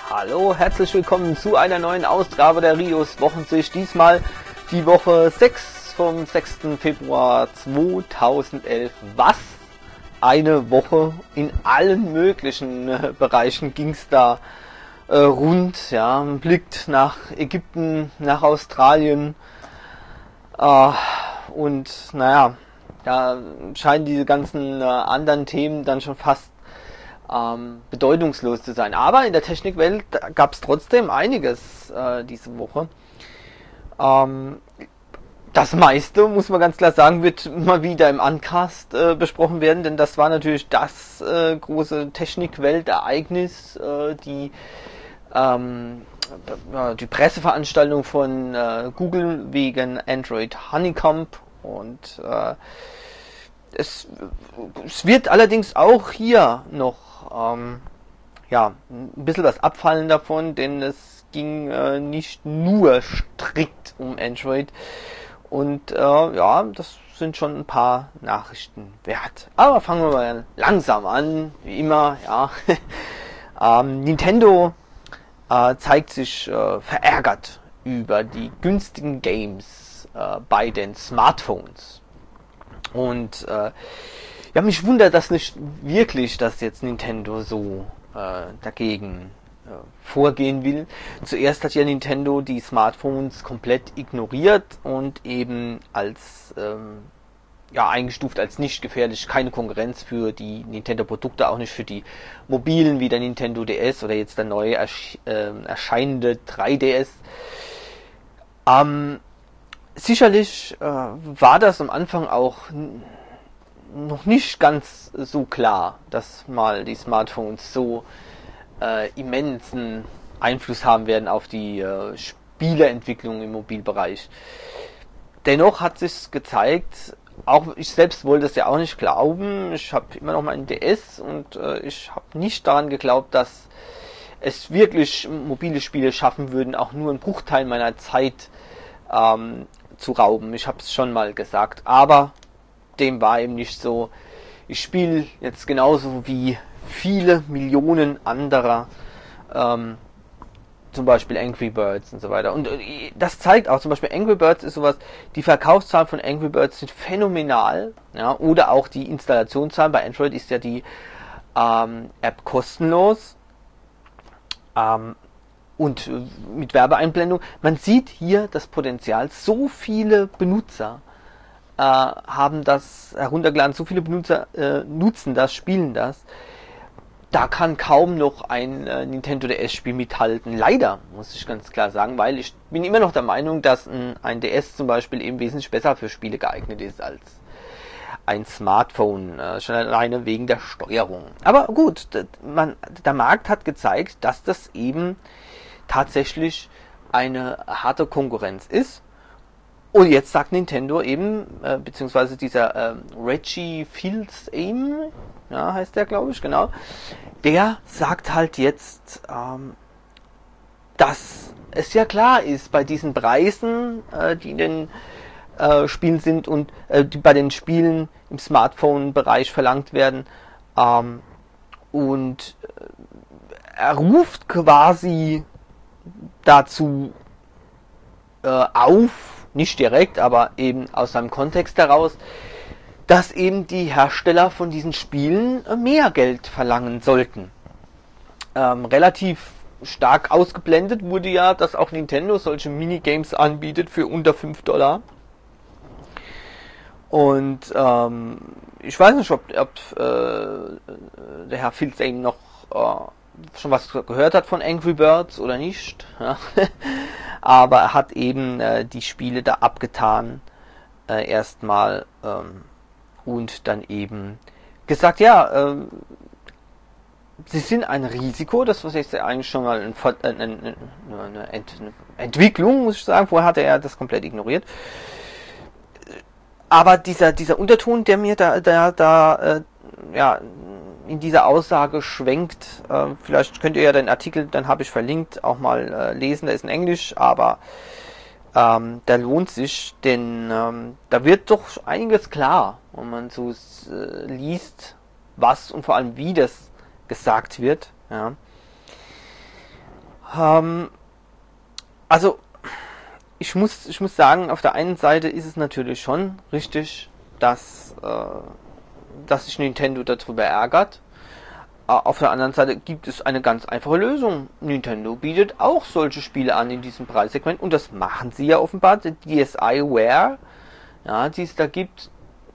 Hallo, herzlich willkommen zu einer neuen Ausgabe der Rios Wochensicht. Diesmal die Woche 6 vom 6. Februar 2011. Was eine Woche, in allen möglichen Bereichen ging es da rund. Ja, man blickt nach Ägypten, nach Australien und naja, da scheinen diese ganzen anderen Themen dann schon fast bedeutungslos zu sein. Aber in der Technikwelt gab es trotzdem einiges diese Woche. Das meiste, muss man ganz klar sagen, wird mal wieder im Uncast besprochen werden, denn das war natürlich das große Technikweltereignis, die Presseveranstaltung von Google wegen Android Honeycomb und es wird allerdings auch hier noch ein bisschen was abfallen davon, denn es ging nicht nur strikt um Android und das sind schon ein paar Nachrichten wert. Aber fangen wir mal langsam an, wie immer, ja. Nintendo zeigt sich verärgert über die günstigen Games bei den Smartphones. Und mich wundert das nicht wirklich, dass jetzt Nintendo so dagegen vorgehen will. Zuerst hat ja Nintendo die Smartphones komplett ignoriert und eben als eingestuft als nicht gefährlich, keine Konkurrenz für die Nintendo-Produkte, auch nicht für die mobilen wie der Nintendo DS oder jetzt der neu erscheinende 3DS. Sicherlich war das am Anfang auch noch nicht ganz so klar, dass mal die Smartphones so immensen Einfluss haben werden auf die Spieleentwicklung im Mobilbereich. Dennoch hat sich gezeigt, auch ich selbst wollte es ja auch nicht glauben, ich habe immer noch meinen DS und ich habe nicht daran geglaubt, dass es wirklich mobile Spiele schaffen würden, auch nur einen Bruchteil meiner Zeit zu rauben. Ich habe es schon mal gesagt, aber dem war eben nicht so. Ich spiele jetzt genauso wie viele Millionen anderer, zum Beispiel Angry Birds und so weiter. Und das zeigt auch, zum Beispiel Angry Birds ist sowas, die Verkaufszahlen von Angry Birds sind phänomenal, ja, oder auch die Installationszahlen. Bei Android ist ja die App kostenlos und mit Werbeeinblendung. Man sieht hier das Potenzial, so viele Benutzer haben das heruntergeladen, so viele Benutzer nutzen das, spielen das. Da kann kaum noch ein Nintendo DS-Spiel mithalten. Leider, muss ich ganz klar sagen, weil ich bin immer noch der Meinung, dass ein DS zum Beispiel eben wesentlich besser für Spiele geeignet ist als ein Smartphone, schon alleine wegen der Steuerung. Aber gut, der Markt hat gezeigt, dass das eben tatsächlich eine harte Konkurrenz ist. Und jetzt sagt Nintendo eben, beziehungsweise dieser Reggie Fils-Aime, ja, heißt der, glaube ich, genau, der sagt halt jetzt, dass es ja klar ist, bei diesen Preisen, die in den Spielen sind und die bei den Spielen im Smartphone-Bereich verlangt werden, und er ruft quasi dazu auf, nicht direkt, aber eben aus seinem Kontext heraus, dass eben die Hersteller von diesen Spielen mehr Geld verlangen sollten. Relativ stark ausgeblendet wurde ja, dass auch Nintendo solche Minigames anbietet für unter $5. Und ich weiß nicht, ob der Herr Fils-Aime noch schon was gehört hat von Angry Birds oder nicht. Ja. Aber er hat eben die Spiele da abgetan erstmal und dann eben gesagt, sie sind ein Risiko, das was jetzt eigentlich schon mal eine Entwicklung, muss ich sagen. Vorher hatte er das komplett ignoriert. Aber dieser Unterton, der mir da in dieser Aussage schwenkt, vielleicht könnt ihr ja den Artikel, dann habe ich verlinkt, auch mal lesen, der ist in Englisch, aber der lohnt sich, denn da wird doch einiges klar, wenn man so liest, was und vor allem wie das gesagt wird. Ja. Ähm, also ich muss sagen, auf der einen Seite ist es natürlich schon richtig, dass sich Nintendo darüber ärgert. Auf der anderen Seite gibt es eine ganz einfache Lösung. Nintendo bietet auch solche Spiele an in diesem Preissegment und das machen sie ja offenbar. Die DSiWare, ja, die es da gibt,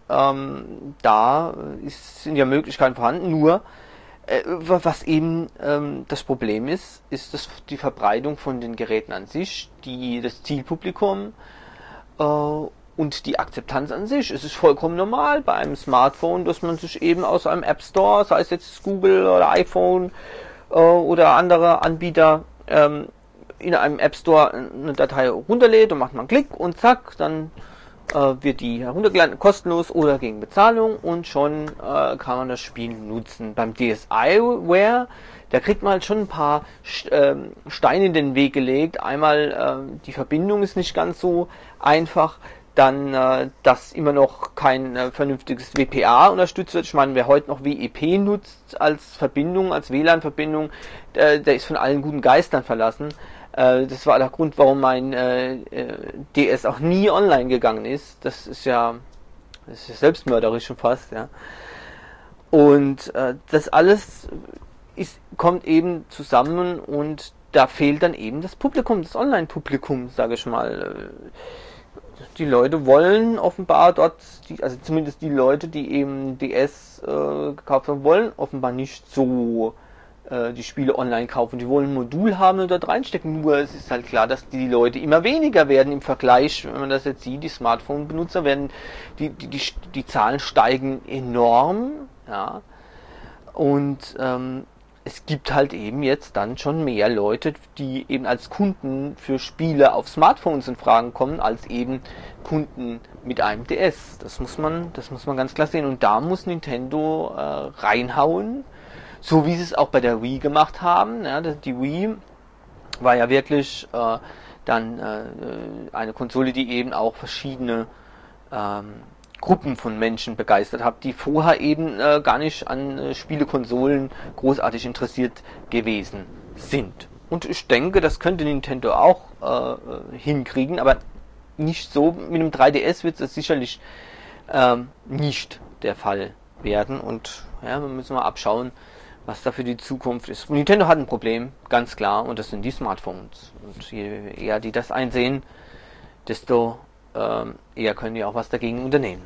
sind ja Möglichkeiten vorhanden. Nur was eben das Problem ist die Verbreitung von den Geräten an sich, das Zielpublikum und die Akzeptanz an sich. Es ist vollkommen normal bei einem Smartphone, dass man sich eben aus einem App Store, sei es jetzt Google oder iPhone oder andere Anbieter, in einem App Store eine Datei runterlädt und macht man einen Klick und zack, dann wird die heruntergeladen, kostenlos oder gegen Bezahlung und schon kann man das Spiel nutzen. Beim DSiWare, da kriegt man halt schon ein paar Steine in den Weg gelegt. Einmal die Verbindung ist nicht ganz so einfach, dann dass immer noch kein vernünftiges WPA unterstützt wird. Ich meine, wer heute noch WEP nutzt als Verbindung, als WLAN-Verbindung, der ist von allen guten Geistern verlassen. Das war der Grund, warum mein DS auch nie online gegangen ist. Das ist ja selbstmörderisch schon fast, ja. Und das alles kommt eben zusammen und da fehlt dann eben das Publikum, das Online-Publikum, sage ich mal. Die Leute wollen offenbar dort, also zumindest die Leute, die eben DS gekauft haben, wollen offenbar nicht so die Spiele online kaufen. Die wollen ein Modul haben und dort reinstecken. Nur es ist halt klar, dass die Leute immer weniger werden im Vergleich, wenn man das jetzt sieht, die Smartphone-Benutzer werden, die Zahlen steigen enorm, ja. Und es gibt halt eben jetzt dann schon mehr Leute, die eben als Kunden für Spiele auf Smartphones in Fragen kommen, als eben Kunden mit einem DS. Das muss man ganz klar sehen. Und da muss Nintendo reinhauen, so wie sie es auch bei der Wii gemacht haben. Ja, die Wii war ja wirklich eine Konsole, die eben auch verschiedene Gruppen von Menschen begeistert hat, die vorher eben gar nicht an Spielekonsolen großartig interessiert gewesen sind. Und ich denke, das könnte Nintendo auch hinkriegen, aber nicht so. Mit einem 3DS wird es sicherlich nicht der Fall werden. Und ja, wir müssen mal abschauen, was da für die Zukunft ist. Und Nintendo hat ein Problem, ganz klar, und das sind die Smartphones. Und je eher die das einsehen, desto eher können die auch was dagegen unternehmen.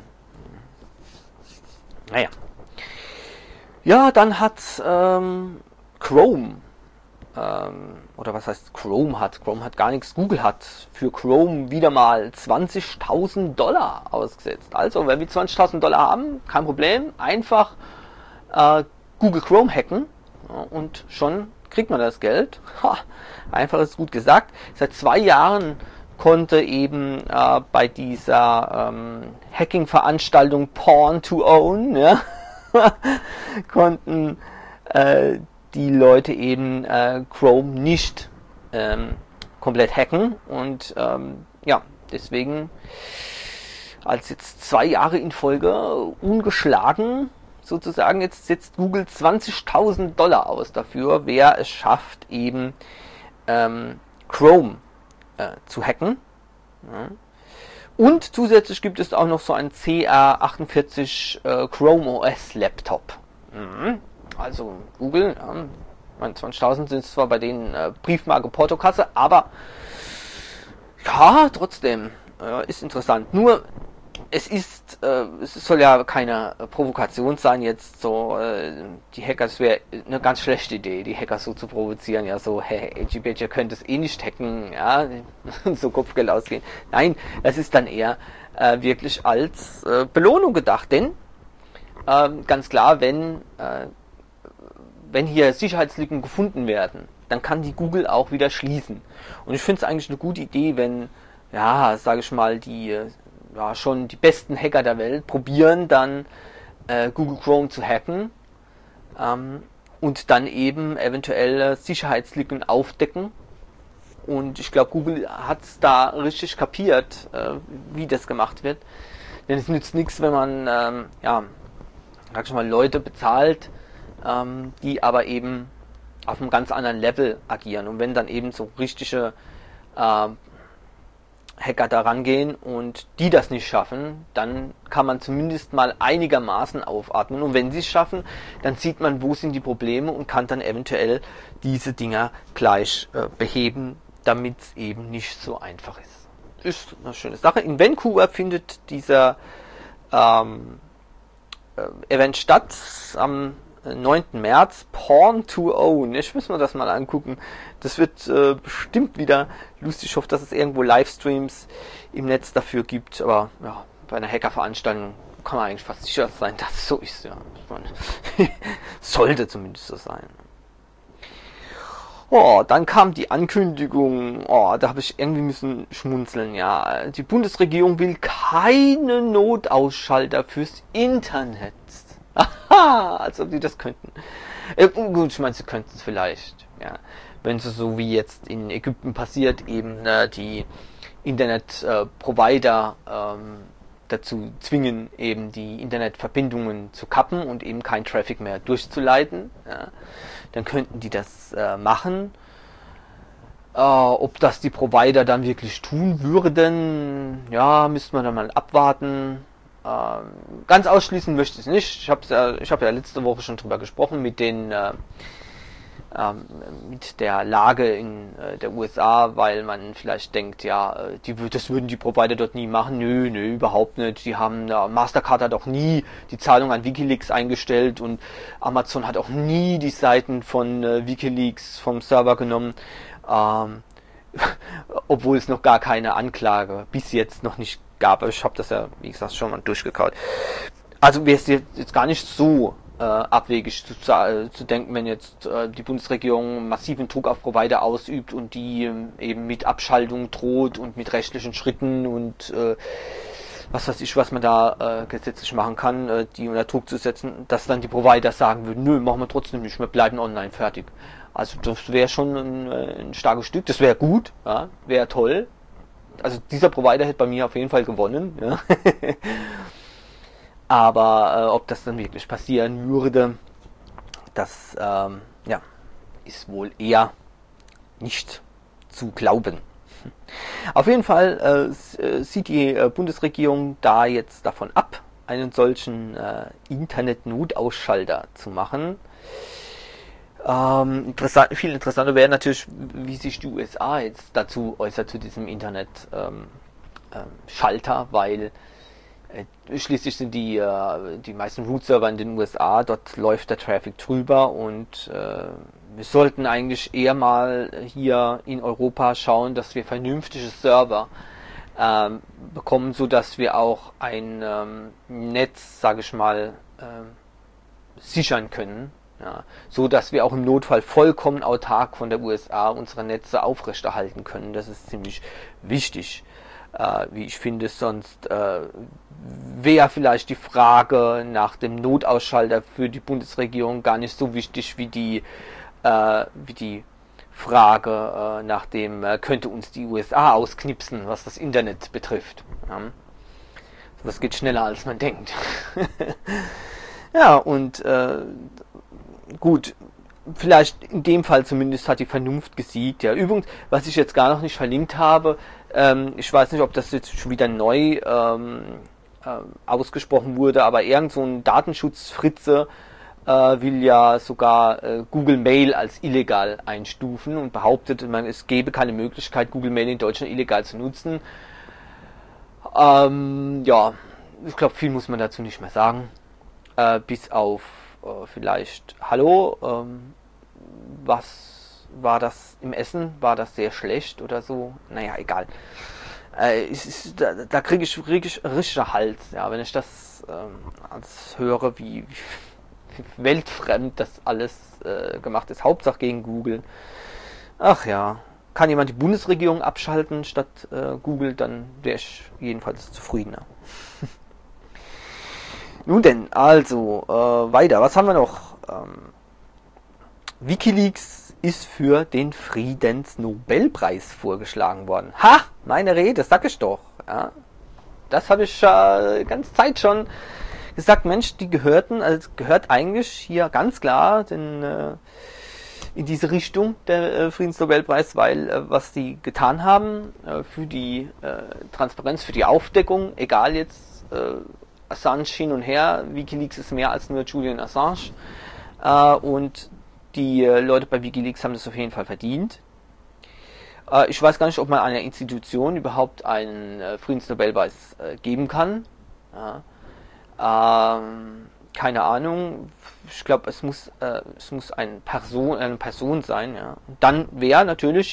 Naja. Ja, dann hat Chrome, oder was heißt Chrome hat gar nichts, Google hat für Chrome wieder mal $20.000 ausgesetzt. Also, wenn wir $20.000 haben, kein Problem, einfach Google Chrome hacken und schon kriegt man das Geld. Einfach ist gut gesagt. Seit 2 Jahren konnte eben bei dieser Hacking-Veranstaltung Porn to Own, ja, konnten die Leute eben Chrome nicht komplett hacken und ja, deswegen als jetzt 2 Jahre in Folge ungeschlagen sozusagen, jetzt setzt Google $20.000 aus dafür, wer es schafft, eben Chrome zu hacken. Ja. Und zusätzlich gibt es auch noch so einen CR48 Chrome OS Laptop. Mhm. Also Google, ja, 20.000 sind zwar bei denen Briefmarke Portokasse, aber ja, trotzdem ist interessant. Nur es soll ja keine Provokation sein, jetzt so, die Hacker, es wäre eine ganz schlechte Idee, die Hacker so zu provozieren, ja, so, hey, Edgy Badger könnte es eh nicht hacken, ja, so Kopfgeld ausgehen. Nein, es ist dann eher wirklich als Belohnung gedacht, denn ganz klar, wenn hier Sicherheitslücken gefunden werden, dann kann die Google auch wieder schließen. Und ich finde es eigentlich eine gute Idee, wenn, ja, sage ich mal, schon die besten Hacker der Welt probieren dann Google Chrome zu hacken und dann eben eventuell Sicherheitslücken aufdecken. Und ich glaube, Google hat es da richtig kapiert, wie das gemacht wird. Denn es nützt nichts, wenn man sag ich mal, Leute bezahlt, die aber eben auf einem ganz anderen Level agieren. Und wenn dann eben so richtige Hacker da rangehen und die das nicht schaffen, dann kann man zumindest mal einigermaßen aufatmen. Und wenn sie es schaffen, dann sieht man, wo sind die Probleme und kann dann eventuell diese Dinger gleich beheben, damit es eben nicht so einfach ist. Ist eine schöne Sache. In Vancouver findet dieser Event statt am 9. März, Porn to Own. Ich muss mir das mal angucken. Das wird bestimmt wieder lustig. Ich hoffe, dass es irgendwo Livestreams im Netz dafür gibt. Aber ja, bei einer Hackerveranstaltung kann man eigentlich fast sicher sein, dass es so ist. Ja. Sollte zumindest so sein. Oh, dann kam die Ankündigung. Oh, da habe ich irgendwie müssen schmunzeln. Ja, die Bundesregierung will keine Notausschalter fürs Internet. Aha, als ob die das könnten. Gut, ich meine, sie könnten es vielleicht. Ja, wenn es so wie jetzt in Ägypten passiert, eben die Internetprovider dazu zwingen, eben die Internetverbindungen zu kappen und eben kein Traffic mehr durchzuleiten. Ja, dann könnten die das machen. Ob das die Provider dann wirklich tun würden, ja, müsste man dann mal abwarten. Ganz ausschließen möchte ich es nicht. Ich habe ja letzte Woche schon drüber gesprochen mit der Lage in der USA, weil man vielleicht denkt, ja, das würden die Provider dort nie machen. Nö, überhaupt nicht. Die haben, Mastercard hat auch nie die Zahlung an WikiLeaks eingestellt und Amazon hat auch nie die Seiten von WikiLeaks vom Server genommen, obwohl es noch gar keine Anklage bis jetzt noch nicht gab. Ich habe das ja, wie gesagt, schon mal durchgekaut. Also wäre es jetzt gar nicht so abwegig zu denken, wenn jetzt die Bundesregierung massiven Druck auf Provider ausübt und die eben mit Abschaltung droht und mit rechtlichen Schritten und was weiß ich, was man da gesetzlich machen kann, die unter Druck zu setzen, dass dann die Provider sagen würden, nö, machen wir trotzdem nicht, wir bleiben online, fertig. Also das wäre schon ein starkes Stück, das wäre gut, ja, wäre toll. Also dieser Provider hätte bei mir auf jeden Fall gewonnen, ja. Aber ob das dann wirklich passieren würde, das ist wohl eher nicht zu glauben. Auf jeden Fall sieht die Bundesregierung da jetzt davon ab, einen solchen Internet-Notausschalter zu machen. Viel interessanter wäre natürlich, wie sich die USA jetzt dazu äußert, zu diesem Internet-Schalter, weil schließlich sind die meisten Root-Server in den USA, dort läuft der Traffic drüber und wir sollten eigentlich eher mal hier in Europa schauen, dass wir vernünftige Server bekommen, so dass wir auch ein Netz, sage ich mal, sichern können. Ja, so dass wir auch im Notfall vollkommen autark von der USA unsere Netze aufrechterhalten können. Das ist ziemlich wichtig, wie ich finde. Sonst wäre vielleicht die Frage nach dem Notausschalter für die Bundesregierung gar nicht so wichtig wie die Frage nach dem, könnte uns die USA ausknipsen, was das Internet betrifft. Ja. Das geht schneller als man denkt. Ja, und gut, vielleicht in dem Fall zumindest hat die Vernunft gesiegt. Ja, übrigens, was ich jetzt gar noch nicht verlinkt habe, ich weiß nicht, ob das jetzt schon wieder neu ausgesprochen wurde, aber irgend so ein Datenschutzfritze will ja sogar Google Mail als illegal einstufen und behauptet, es gäbe keine Möglichkeit, Google Mail in Deutschland illegal zu nutzen. Ja, ich glaube, viel muss man dazu nicht mehr sagen. Bis auf vielleicht, hallo, was war das im Essen? War das sehr schlecht oder so? Naja, egal. Da kriege ich richtiger Hals, ja, wenn ich das als höre, wie weltfremd das alles gemacht ist. Hauptsache gegen Google. Ach ja, kann jemand die Bundesregierung abschalten statt Google, dann wäre ich jedenfalls zufriedener. Nun denn, also, weiter. Was haben wir noch? WikiLeaks ist für den Friedensnobelpreis vorgeschlagen worden. Ha! Meine Rede, sag ich doch. Ja, das habe ich ganz Zeit schon gesagt. Mensch, die gehört eigentlich hier ganz klar den in diese Richtung, der Friedensnobelpreis, weil was die getan haben für die Transparenz, für die Aufdeckung, egal jetzt Assange hin und her, WikiLeaks ist mehr als nur Julian Assange und die Leute bei WikiLeaks haben das auf jeden Fall verdient. Ich weiß gar nicht, ob man einer Institution überhaupt einen Friedensnobelpreis geben kann. Ja. Keine Ahnung. Ich glaube, es muss eine Person sein. Ja. Und dann wäre natürlich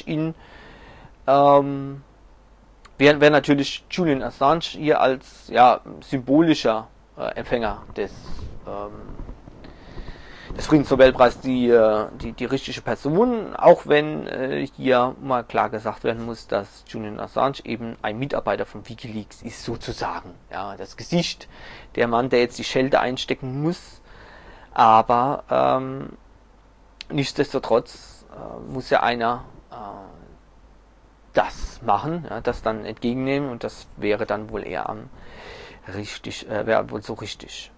wäre natürlich Julian Assange hier als symbolischer Empfänger des Friedensnobelpreis die richtige Person, auch wenn hier mal klar gesagt werden muss, dass Julian Assange eben ein Mitarbeiter von WikiLeaks ist, sozusagen. Ja, das Gesicht, der Mann, der jetzt die Schelte einstecken muss. Aber nichtsdestotrotz muss ja einer das machen, ja, das dann entgegennehmen, und das wäre dann wohl eher wäre wohl so richtig.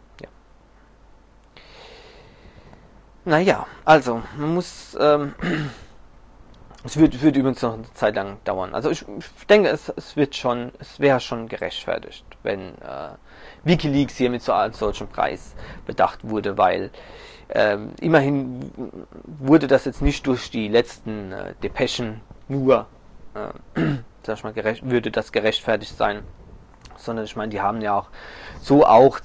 Naja, also, man muss, es wird übrigens noch eine Zeit lang dauern. Also ich denke, es wäre schon gerechtfertigt, wenn WikiLeaks hier mit so einem solchen Preis bedacht wurde, weil immerhin wurde das jetzt nicht durch die letzten Depeschen nur, sag ich mal, würde das gerechtfertigt sein, sondern ich meine, die haben ja auch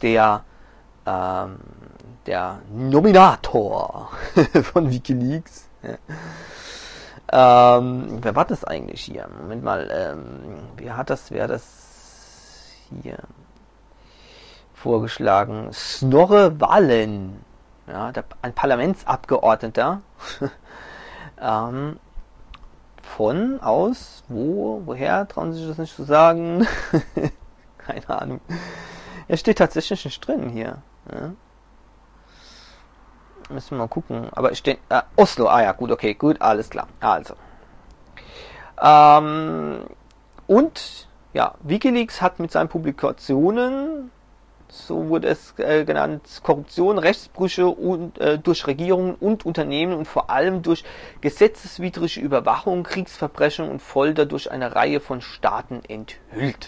der Nominator von WikiLeaks. Ja. Wer war das eigentlich hier? Moment mal, wer hat das hier vorgeschlagen? Snorre Valen, ja, ein Parlamentsabgeordneter woher, trauen Sie sich das nicht zu sagen? Keine Ahnung. Er steht tatsächlich nicht drin hier. Ja. Müssen wir mal gucken. Aber ich stehe. Oslo, ja, gut, okay, gut, alles klar. Also. Und ja, WikiLeaks hat mit seinen Publikationen, so wurde es genannt, Korruption, Rechtsbrüche durch Regierungen und Unternehmen und vor allem durch gesetzeswidrige Überwachung, Kriegsverbrechen und Folter durch eine Reihe von Staaten enthüllt.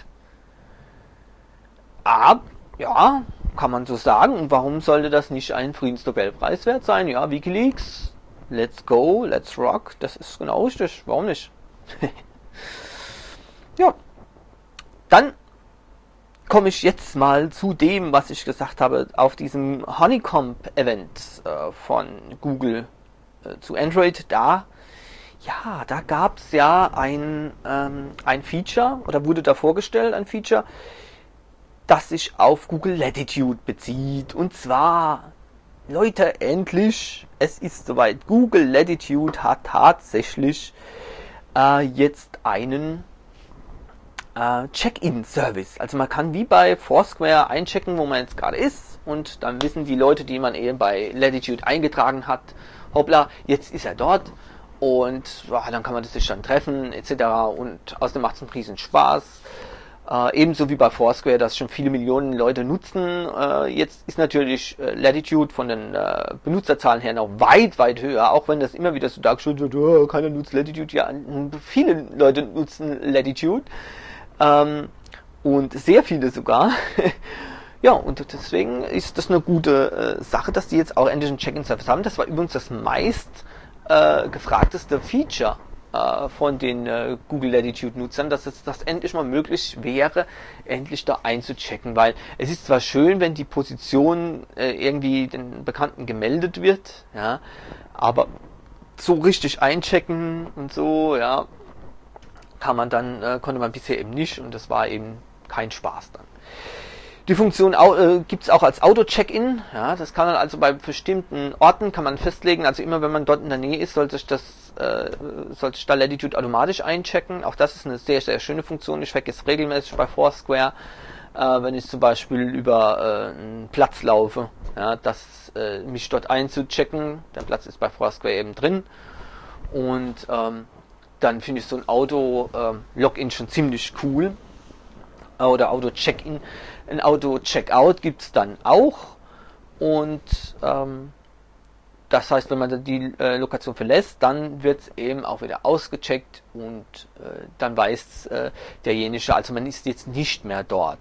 Ja, kann man so sagen. Und warum sollte das nicht ein Friedensnobelpreis wert sein? Ja, WikiLeaks, let's go, let's rock. Das ist genau richtig. Warum nicht? Ja, dann komme ich jetzt mal zu dem, was ich gesagt habe, auf diesem Honeycomb-Event von Google zu Android. Da gab es ja ein Feature, oder wurde da vorgestellt, ein Feature, das sich auf Google Latitude bezieht. Und zwar, Leute, endlich, es ist soweit. Google Latitude hat tatsächlich jetzt einen Check-in-Service. Also man kann wie bei Foursquare einchecken, wo man jetzt gerade ist, und dann wissen die Leute, die man eben bei Latitude eingetragen hat, hoppla, jetzt ist er dort, und dann kann man sich dann treffen etc. Und außerdem macht es einen riesen Spaß. Ebenso wie bei Foursquare, das schon viele Millionen Leute nutzen. Jetzt ist natürlich Latitude von den Benutzerzahlen her noch weit, weit höher, auch wenn das immer wieder so dargestellt wird, keiner nutzt Latitude. Ja, viele Leute nutzen Latitude. Und sehr viele sogar. Ja, und deswegen ist das eine gute Sache, dass die jetzt auch endlich einen Check-in-Service haben. Das war übrigens das meist gefragteste Feature von den Google Latitude-Nutzern, dass es das endlich mal möglich wäre, endlich da einzuchecken, weil es ist zwar schön, wenn die Position irgendwie den Bekannten gemeldet wird, ja, aber so richtig einchecken und so, ja, konnte man bisher eben nicht, und das war eben kein Spaß dann. Die Funktion gibt es auch als Auto-Check-In. Ja, das kann man also bei bestimmten Orten kann man festlegen. Also immer wenn man dort in der Nähe ist, sollte sich da Latitude automatisch einchecken. Auch das ist eine sehr, sehr schöne Funktion. Ich vergesse regelmäßig bei Foursquare, wenn ich zum Beispiel über einen Platz laufe, ja, mich dort einzuchecken. Der Platz ist bei Foursquare eben drin. Und dann finde ich so ein Auto-Login schon ziemlich cool. Oder Auto-Check-In. Ein Auto-Checkout gibt es dann auch. Und das heißt, wenn man die Lokation verlässt, dann wird es eben auch wieder ausgecheckt und dann weiß derjenige, also man ist jetzt nicht mehr dort.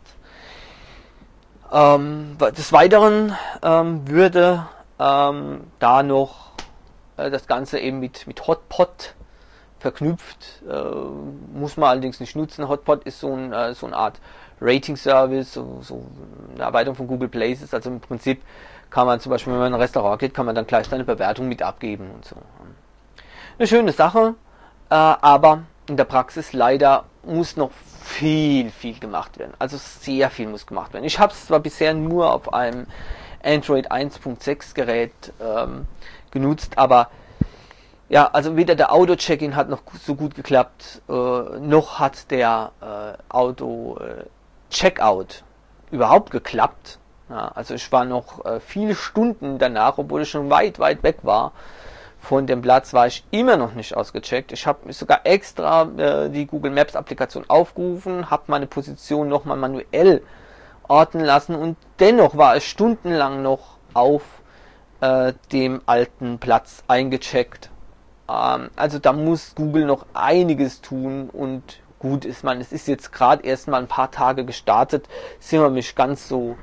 Des Weiteren würde da noch das Ganze eben mit Hotpot verknüpft, muss man allerdings nicht nutzen. Hotpot ist so eine Art Rating-Service, so eine Erweiterung von Google Places, also im Prinzip kann man zum Beispiel, wenn man in ein Restaurant geht, kann man dann gleich seine Bewertung mit abgeben und so. Eine schöne Sache, aber in der Praxis leider muss noch viel gemacht werden. Also sehr viel muss gemacht werden. Ich habe es zwar bisher nur auf einem Android 1.6 Gerät genutzt, aber ja, also weder der Auto-Check-In hat noch so gut geklappt, noch hat der Auto-Checkout überhaupt geklappt. Ja, also ich war noch viele Stunden danach, obwohl ich schon weit weg war von dem Platz, war ich immer noch nicht ausgecheckt. Ich habe sogar extra die Google Maps Applikation aufgerufen, habe meine Position nochmal manuell orten lassen und dennoch war es stundenlang noch auf dem alten Platz eingecheckt. Also da muss Google noch einiges tun und gut ist man, es ist jetzt gerade erst mal ein paar Tage gestartet, sind wir nicht ganz so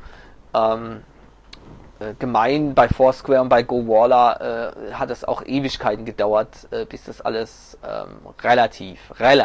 gemein. Bei Foursquare und bei GoWalla hat es auch Ewigkeiten gedauert, bis das alles relativ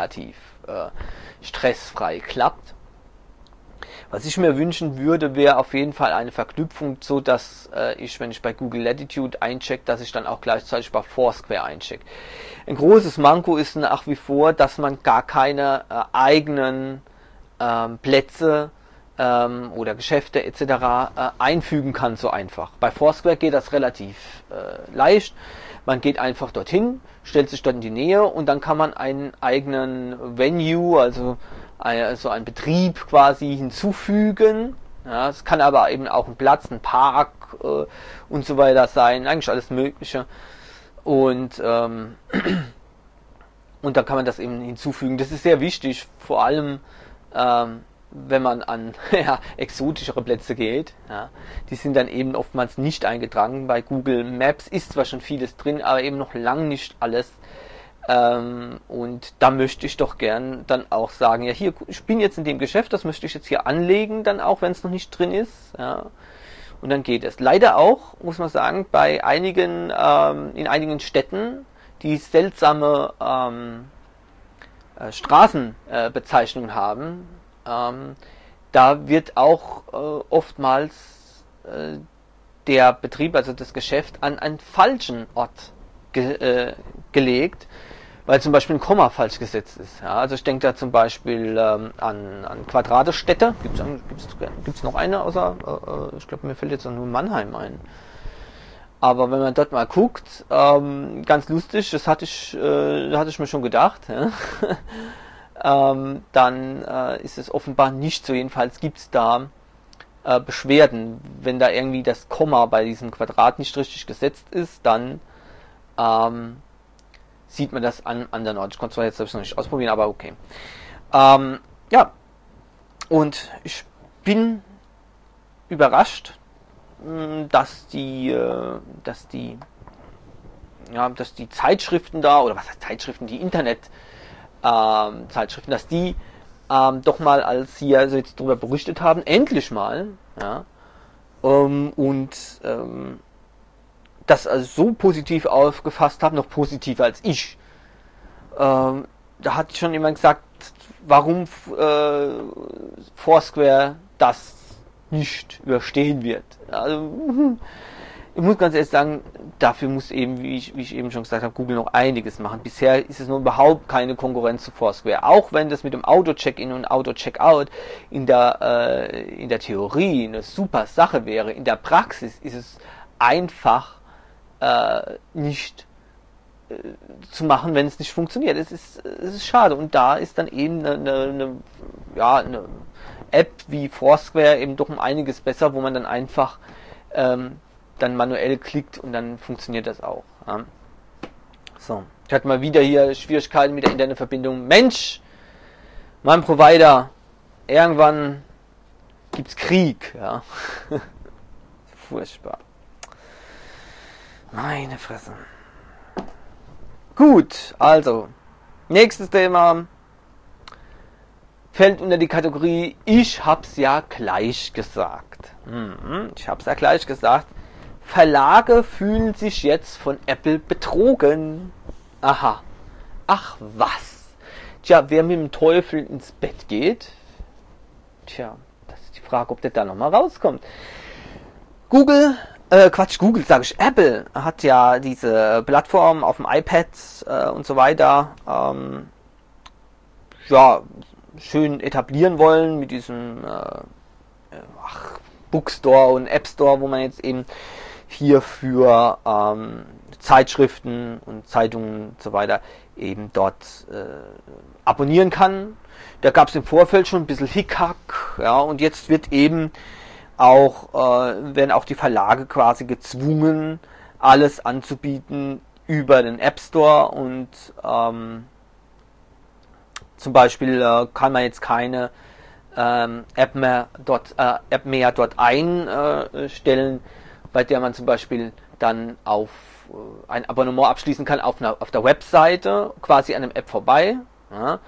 stressfrei klappt. Was ich mir wünschen würde, wäre auf jeden Fall eine Verknüpfung, so dass ich, wenn ich bei Google Latitude einchecke, dass ich dann auch gleichzeitig bei Foursquare einchecke. Ein großes Manko ist nach wie vor, dass man gar keine eigenen Plätze oder Geschäfte etc. Einfügen kann so einfach. Bei Foursquare geht das relativ leicht. Man geht einfach dorthin, stellt sich dort in die Nähe und dann kann man einen eigenen Venue, also einen Betrieb quasi hinzufügen. Ja, es kann aber eben auch ein Platz, ein Park und so weiter sein, eigentlich alles Mögliche. Und und da kann man das eben hinzufügen. Das ist sehr wichtig, vor allem wenn man an exotischere Plätze geht. Ja, die sind dann eben oftmals nicht eingetragen. Bei Google Maps ist zwar schon vieles drin, aber eben noch lang nicht alles. Und da möchte ich doch gern dann auch sagen, ja hier, ich bin jetzt in dem Geschäft, das möchte ich jetzt hier anlegen, dann auch, wenn es noch nicht drin ist. Ja. Und dann geht es. Leider auch, muss man sagen, bei einigen, in einigen Städten, die seltsame Straßenbezeichnungen haben, da wird auch oftmals der Betrieb, also das Geschäft, an einen falschen Ort gelegt, weil zum Beispiel ein Komma falsch gesetzt ist. Ja, also ich denke da zum Beispiel an Quadratestädte. Gibt's noch eine außer, ich glaube mir fällt jetzt nur Mannheim ein. Aber wenn man dort mal guckt, ganz lustig, das hatte ich mir schon gedacht, ja? Dann ist es offenbar nicht so. Jedenfalls gibt es da Beschwerden. Wenn da irgendwie das Komma bei diesem Quadrat nicht richtig gesetzt ist, dann sieht man das an anderen Orten. Ich konnte zwar jetzt selbst noch nicht ausprobieren, aber okay. Ja, und ich bin überrascht, dass die Zeitschriften da, oder was heißt Zeitschriften, die Internet-Zeitschriften, dass die doch mal, als sie also jetzt darüber berichtet haben, endlich mal, ja, das also so positiv aufgefasst haben, noch positiver als ich. Da hat schon jemand gesagt, warum Foursquare das nicht überstehen wird. Also, ich muss ganz ehrlich sagen, dafür muss eben, wie ich eben schon gesagt habe, Google noch einiges machen. Bisher ist es noch überhaupt keine Konkurrenz zu Foursquare. Auch wenn das mit dem Auto-Check-In und Auto-Checkout in der Theorie eine super Sache wäre, in der Praxis ist es einfach nicht zu machen, wenn es nicht funktioniert. Es ist schade. Und da ist dann eben eine App wie Foursquare eben doch um einiges besser, wo man dann einfach dann manuell klickt und dann funktioniert das auch. Ja. So, ich hatte mal wieder hier Schwierigkeiten mit der Internetverbindung. Mensch, mein Provider, irgendwann gibt's Krieg. Ja. Furchtbar. Meine Fresse. Gut, also, nächstes Thema fällt unter die Kategorie Ich hab's ja gleich gesagt. Ich hab's ja gleich gesagt. Verlage fühlen sich jetzt von Apple betrogen. Aha. Ach was. Tja, wer mit dem Teufel ins Bett geht, tja, das ist die Frage, ob der da nochmal rauskommt. Google sage ich, Apple hat ja diese Plattform auf dem iPad und so weiter schön etablieren wollen mit diesem Bookstore und App Store, wo man jetzt eben hier für Zeitschriften und Zeitungen und so weiter eben dort abonnieren kann. Da gab es im Vorfeld schon ein bisschen Hickhack, ja, und jetzt wird eben werden auch die Verlage quasi gezwungen, alles anzubieten über den App Store, und zum Beispiel kann man jetzt keine App mehr dort einstellen, bei der man zum Beispiel dann auf ein Abonnement abschließen kann auf der Webseite, quasi an einem App vorbei. Ja.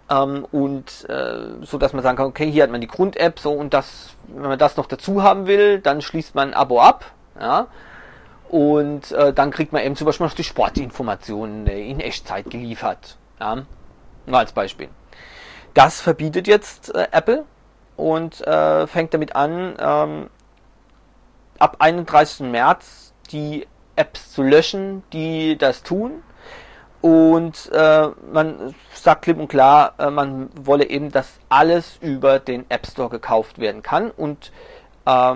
So dass man sagen kann, okay, hier hat man die Grund-App, so, und das, wenn man das noch dazu haben will, dann schließt man ein Abo ab, ja, und dann kriegt man eben zum Beispiel noch die Sportinformationen in Echtzeit geliefert, ja, nur als Beispiel. Das verbietet jetzt Apple und fängt damit an, ab 31. März die Apps zu löschen, die das tun. Und man sagt klipp und klar, man wolle eben, dass alles über den App Store gekauft werden kann. Und das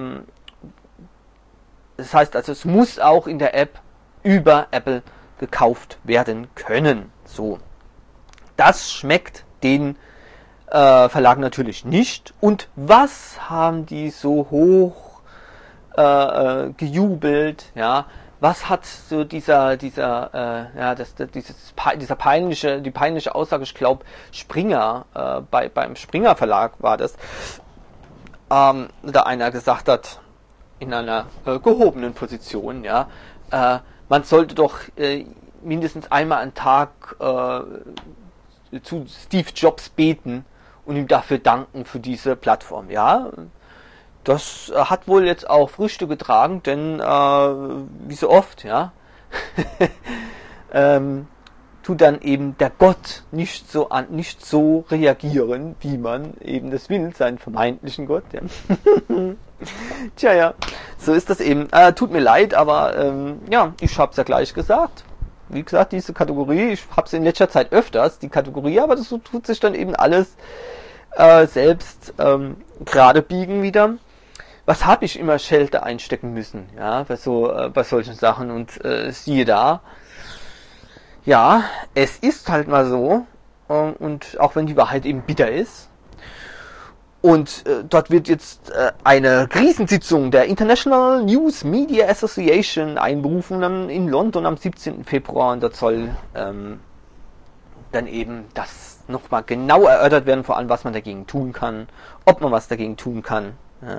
heißt also, es muss auch in der App über Apple gekauft werden können. So, das schmeckt den Verlagen natürlich nicht. Und was haben die so hoch gejubelt? Ja. Was hat so die peinliche Aussage, ich glaube Springer, beim Springer Verlag war das, da einer gesagt hat, in einer gehobenen Position, ja, man sollte doch mindestens einmal am Tag zu Steve Jobs beten und ihm dafür danken für diese Plattform, ja. Das hat wohl jetzt auch Früchte getragen, denn wie so oft, ja, tut dann eben der Gott nicht so reagieren, wie man eben das will, seinen vermeintlichen Gott. Ja. Tja, ja, so ist das eben. Tut mir leid, aber ja, ich hab's ja gleich gesagt. Wie gesagt, diese Kategorie, ich hab's in letzter Zeit öfters, die Kategorie, aber das tut sich dann eben alles selbst gerade biegen wieder. Was habe ich immer Schelte einstecken müssen, ja, bei solchen Sachen, und siehe da, ja, es ist halt mal so, und auch wenn die Wahrheit eben bitter ist, und dort wird jetzt eine Riesensitzung der International News Media Association einberufen in London am 17. Februar, und dort soll dann eben das nochmal genau erörtert werden, vor allem was man dagegen tun kann, ob man was dagegen tun kann.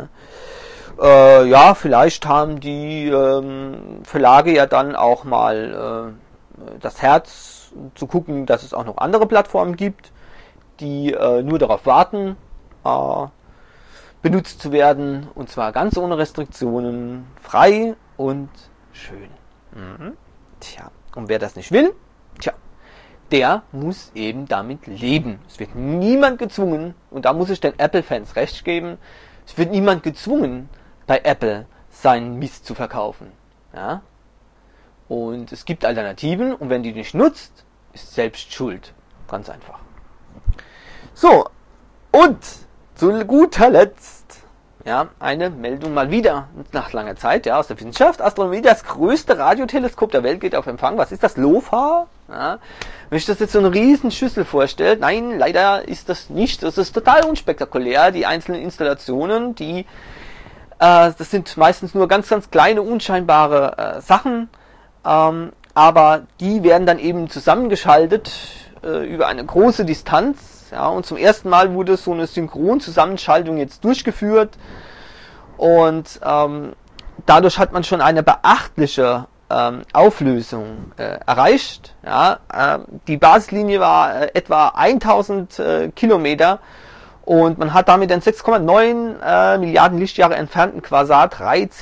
Ja, vielleicht haben die Verlage ja dann auch mal das Herz zu gucken, dass es auch noch andere Plattformen gibt, die nur darauf warten, benutzt zu werden, und zwar ganz ohne Restriktionen, frei und schön. Tja, und wer das nicht will, tja, der muss eben damit leben. Es wird niemand gezwungen, und da muss ich den Apple-Fans recht geben, es wird niemand gezwungen, bei Apple seinen Mist zu verkaufen. Ja? Und es gibt Alternativen, und wenn die nicht nutzt, ist selbst schuld. Ganz einfach. So, und zu guter Letzt, ja, eine Meldung mal wieder nach langer Zeit, ja, aus der Wissenschaft. Astronomie, das größte Radioteleskop der Welt geht auf Empfang. Was ist das? LOFA? Ja, wenn ich das jetzt so eine riesen Schüssel vorstelle, nein, leider ist das nicht. Das ist total unspektakulär. Die einzelnen Installationen, das sind meistens nur ganz, ganz kleine, unscheinbare Sachen, aber die werden dann eben zusammengeschaltet über eine große Distanz. Ja, und zum ersten Mal wurde so eine Synchronzusammenschaltung jetzt durchgeführt, und dadurch hat man schon eine beachtliche Auflösung erreicht. Ja, die Basislinie war etwa 1000 Kilometer und man hat damit den 6,9 Milliarden Lichtjahre entfernten Quasar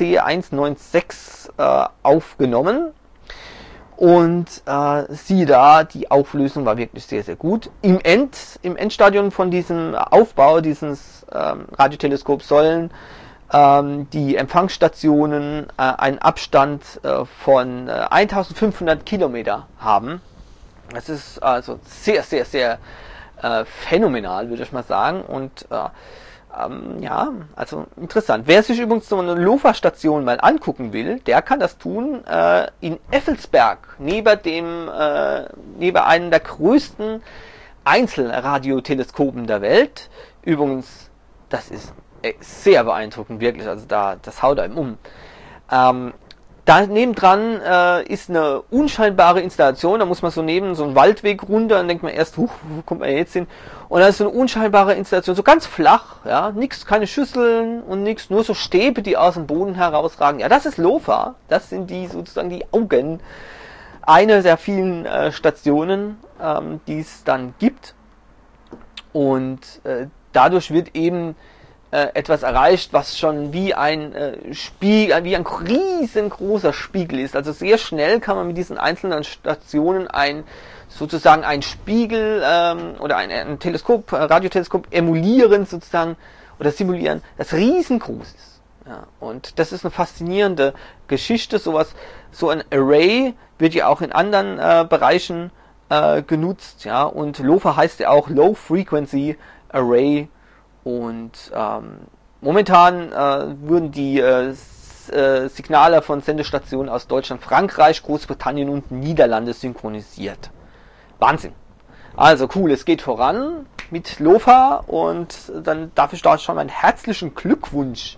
3C196 aufgenommen. Und siehe da, die Auflösung war wirklich sehr, sehr gut. Im Endstadion von diesem Aufbau dieses Radioteleskops sollen die Empfangsstationen einen Abstand von 1500 Kilometer haben. Das ist also sehr, sehr, sehr phänomenal, würde ich mal sagen. Und ja, also interessant. Wer sich übrigens so eine LOFA-Station mal angucken will, der kann das tun in Effelsberg, neben einem der größten Einzelradioteleskopen der Welt. Übrigens, das ist sehr beeindruckend, wirklich. Also das haut einem um. Da nebendran ist eine unscheinbare Installation, da muss man so neben so einen Waldweg runter, dann denkt man erst, wo kommt man jetzt hin? Und da ist so eine unscheinbare Installation, so ganz flach, ja, nix, keine Schüsseln und nichts, nur so Stäbe, die aus dem Boden herausragen. Ja, das ist LOFA, das sind die sozusagen die Augen, eine der vielen Stationen, die es dann gibt. Und dadurch wird eben etwas erreicht, was schon wie ein Spiegel, wie ein riesengroßer Spiegel ist. Also sehr schnell kann man mit diesen einzelnen Stationen sozusagen ein Spiegel oder ein Teleskop, Radioteleskop emulieren sozusagen oder simulieren, das riesengroß ist. Ja, und das ist eine faszinierende Geschichte. So ein Array wird ja auch in anderen Bereichen genutzt. Ja, und LOFA heißt ja auch Low Frequency Array. Und momentan würden die Signale von Sendestationen aus Deutschland, Frankreich, Großbritannien und Niederlande synchronisiert. Wahnsinn. Also cool, es geht voran mit LOFA und dann darf ich da schon meinen herzlichen Glückwunsch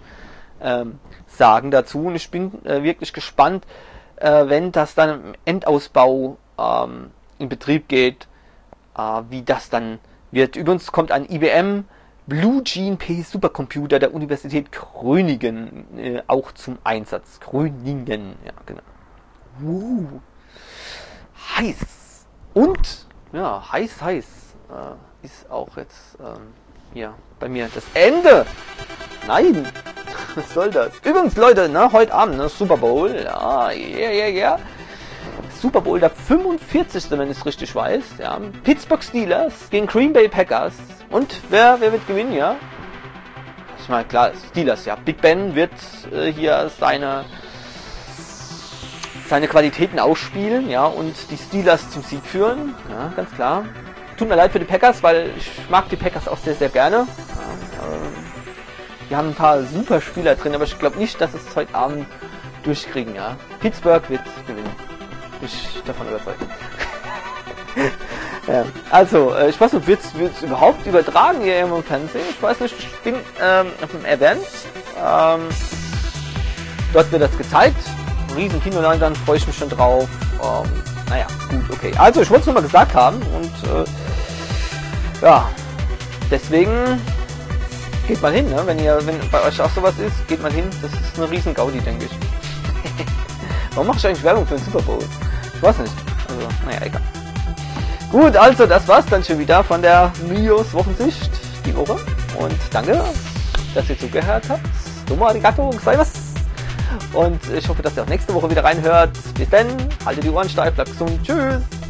sagen dazu. Und ich bin wirklich gespannt, wenn das dann im Endausbau in Betrieb geht, wie das dann wird. Übrigens kommt ein IBM Blue Gene P Supercomputer der Universität Groningen auch zum Einsatz. Groningen, ja genau. Heiß. Und, ja, heiß ist auch jetzt hier bei mir das Ende. Nein, was soll das? Übrigens, Leute, ne, heute Abend, ne, Super Bowl, ja, yeah. Super Bowl, der 45. wenn ich es richtig weiß. Ja. Pittsburgh Steelers gegen Green Bay Packers. Und wer wird gewinnen, ja? Ich meine, klar, Steelers, ja. Big Ben wird hier seine Qualitäten ausspielen, ja, und die Steelers zum Sieg führen. Ja, ganz klar. Tut mir leid für die Packers, weil ich mag die Packers auch sehr, sehr gerne. Ja, die haben ein paar super Spieler drin, aber ich glaube nicht, dass es heute Abend durchkriegen, ja. Pittsburgh wird gewinnen. Ich davon überzeugt. Ja, also, ich weiß nicht, wird es überhaupt übertragen hier im Fernsehen? Ich weiß nicht, ich bin auf einem Event. Dort wird das gezeigt. Riesen Kinoleinwand, freue ich mich schon drauf. Naja, gut, okay. Also, ich wollte es nochmal gesagt haben und ja, deswegen geht mal hin, ne? Wenn bei euch auch sowas ist, geht mal hin. Das ist eine riesen Gaudi, denke ich. Warum mache ich eigentlich Werbung für den Super Bowl? Ich weiß nicht. Also, naja, egal. Gut, also das war's dann schon wieder von der Myos Wochensicht die Woche. Und danke, dass ihr zugehört habt. Domo arigato gozaimasu. Und ich hoffe, dass ihr auch nächste Woche wieder reinhört. Bis dann, haltet die Ohren steif, bleibt gesund. Tschüss.